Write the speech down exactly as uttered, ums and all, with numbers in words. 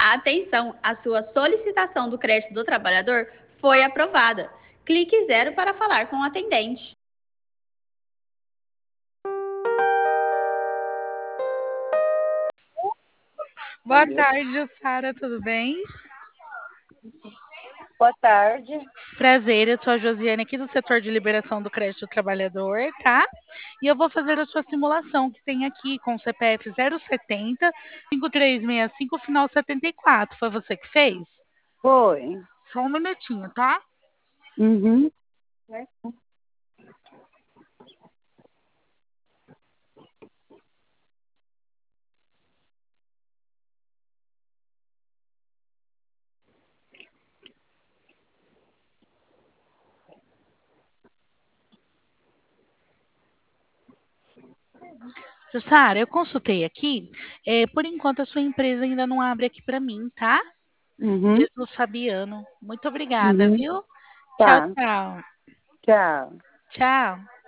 Atenção, a sua solicitação do crédito do trabalhador foi aprovada. Clique zero para falar com o atendente. Boa tarde, Sara, tudo bem? Boa tarde. Prazer, eu sou a Josiane aqui do setor de liberação do crédito do trabalhador, tá? E eu vou fazer a sua simulação que tem aqui com o C P F zero setenta, cinco três seis cinco, final setenta e quatro. Foi você que fez? Foi. Só um minutinho, tá? Uhum. Sara, eu consultei aqui. É, por enquanto, a sua empresa ainda não abre aqui para mim, tá? Uhum. Jesus Fabiano. Muito obrigada, Uhum. viu? Tchau, Tá. tchau. Tchau. Tchau.